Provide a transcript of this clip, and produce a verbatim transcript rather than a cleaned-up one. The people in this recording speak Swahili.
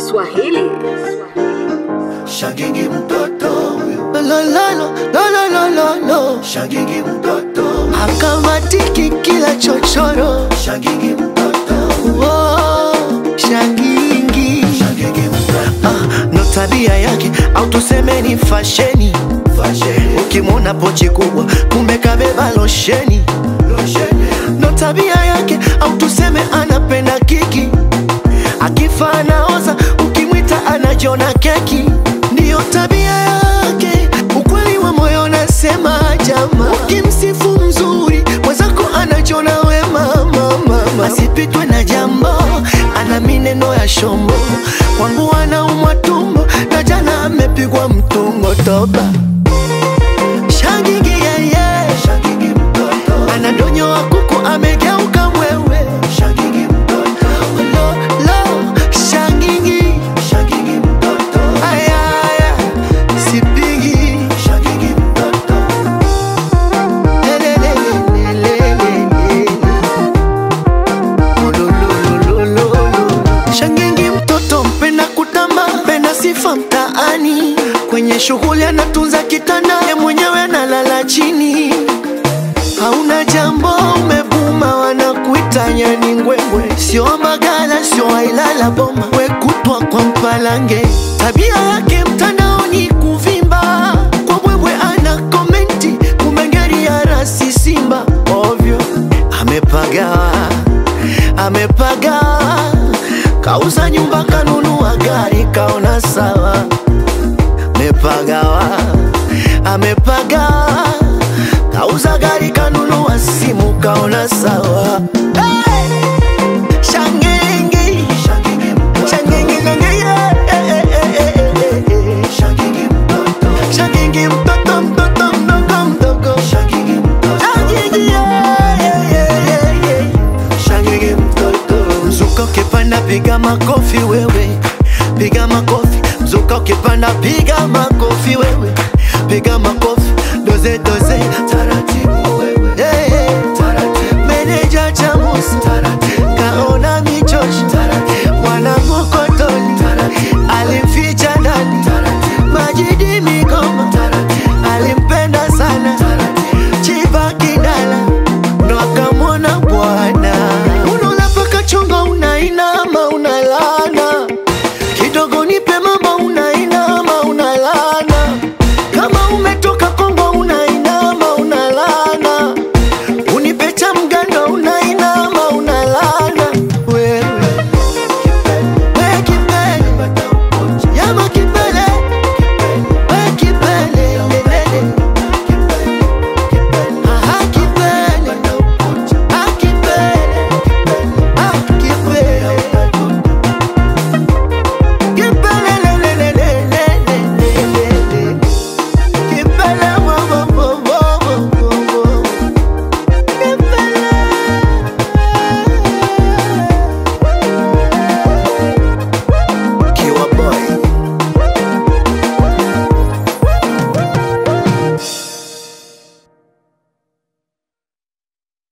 Swahili. Shangingi mtoto lo lo lo lo lo lo lo Shangingi mtoto akamatiki kila chochoro. Shangingi mtoto Oh, Shangingi Shangingi mtoto ah, no tabia yake au tuseme ni fasheni. Fasheni Ukimwona pochi kubwa kumbe kabeba losheni. Losheni No tabia yake au tuseme anapenda kiki. Akifa anaoza ukimwita anajiona keki. Ndiyo tabia yake, ukweli wa moyo nasema jama. Ukimsifu mzuri mwenzako anajiona wema mama. Asipitwe na jambo, ana mineno ya shombo. Kwangu anaumwa tumbo na jana amepigwa mtungo toba. Shangingi yeah, yeah. Shangingi mtoto Anadonyo wa kuku amegeuka mwewe. Shangingi mtoto Lo, lo, Shangingi Shangingi mtoto aya, aya, sipigi. Shangingi mtoto Le, le, le, le, le, le, le. Oh, lo, lo, lo, lo, lo. Shangingi mtoto mpenda kutamba, mpenda sifa mtaani. Kwenye shughuli anatunza kitanda, ye mwenyewe analala chini. Hauna jambo umebuma, wanakuita nyani ngwengwe. Sio magala, sio ailala boma, we kutwa kwa mpalange. Tabia yake mtandaoni kuvimba, kwa bwebwe ana komenti, kumengeri ya rasi simba. Ovyo, amepagawa, amepagawa. Kauza nyumba kanunua gari kaona sawa. Amepagawa, amepagawa. Kauza gari kanunua simu kaona sawa. Hey! Shangingi, Shangingi mtoto Shangingi, Shangingi, yeah, eh, eh, eh, eh, eh, eh. Shangingi mtoto Shangingi mtoto mtoto mdogo mdogo. Shangingi mtoto Shangingi, yeah, yeah, yeah, yeah, yeah. Shangingi mtoto Mzuka ukipanda piga makofi wewe, piga makofi. Mzuka ukipanda piga makofi wewe, piga makofi. Doze doze Taratibu wewe hey, hey. Taratibu Meneja Chamusi Taratibu kaona michoshi, Taratibu wanamokotoni Taratibu alimficha ndani. Taratibu Majidi Migoma Taratibu alimpenda sana, Chiba Kidala ndo akamwona bwana. Unaona paka chonga unainama unalana,